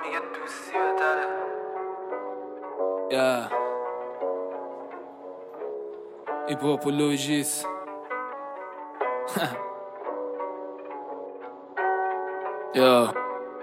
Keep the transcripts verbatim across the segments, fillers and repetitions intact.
میگه دوستی بهتره. یا ایپوپولوژیس یا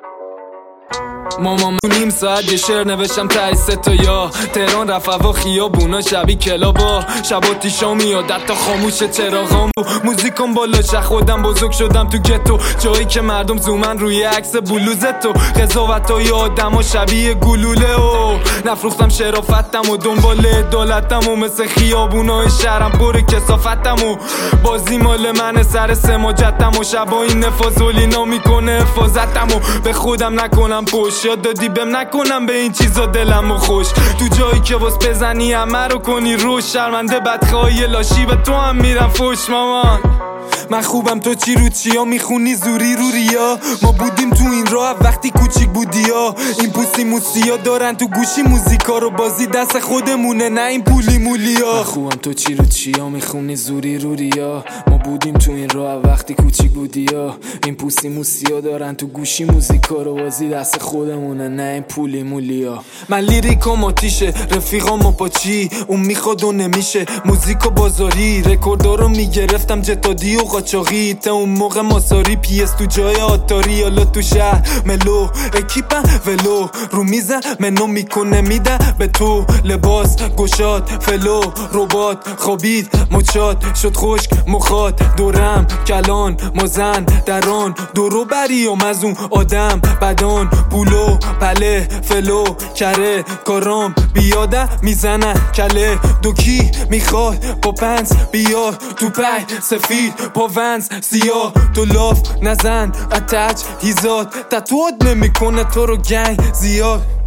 ماما نیم ساعت یه شعر نوشتم تای ستا یا تهران رفت و خیابونا شبی کلابا شبا تیشا میاد حتی خاموش چراغام بود موزیکم بالا چه خودم بزرگ شدم تو گتو جایی که مردم زومن روی عکس بلوزت و قضاوتای آدم و شبیه گلوله و نفروختم شرافتم و دنبال عدالتم و مثل خیابونای شهرم پر کثافتم و بازی مال من سر سماجتم و شبا این نفاذولینا میکنه حفاظتم و به خودم نکنم پشت یاد دادی بهم نکنم به این چیزا دلمو خوش تو جایی که واس بزنی همه رو کنی روش شرمنده بدخواهی لاشی به تو هم میرم فوش مامان من خوبم تو چی رو چیا میخونی زوری رو ریا ما بودیم تو این راه وقتی کوچیک بودی ها این پوسی موسیا دارن تو گوشی موزیکا رو بازی دست خودمونه نه این پولی مولیا من خوبم تو چی رو چیا میخونی زوری رو ریا ما بودیم تو این راه وقتی کوچیک بودی ها این پوسی موسیا دارن تو گوشی موزیکا رو بازی دست خودمونه نه این پولی مولیا من لیریکم آتیشه رفیقام و پاچی اون میخواد و نمیشه موزیکو بازاری رکوردارو میگرفتم جتادی و قاچاقی تا اون موقع ماساری پی اس تو جای آتاری حالا تو شهر ملو اکیپم ولو رو میزن منو میکنه میدن به تو لباس گشاد فلو ربات خوابید مچاد شد خشک مخاد دورم کلان مازن دران دورو بریم از اون آدم بدان پولو پله فلو کره کارام بیاده میزنن کله دوکی میخواد با پنس بیار تو پی سفید با ونز سیاه تو لاف نزن اتچ هیزاد تتواد نمیکنه تو رو گنگ زیاد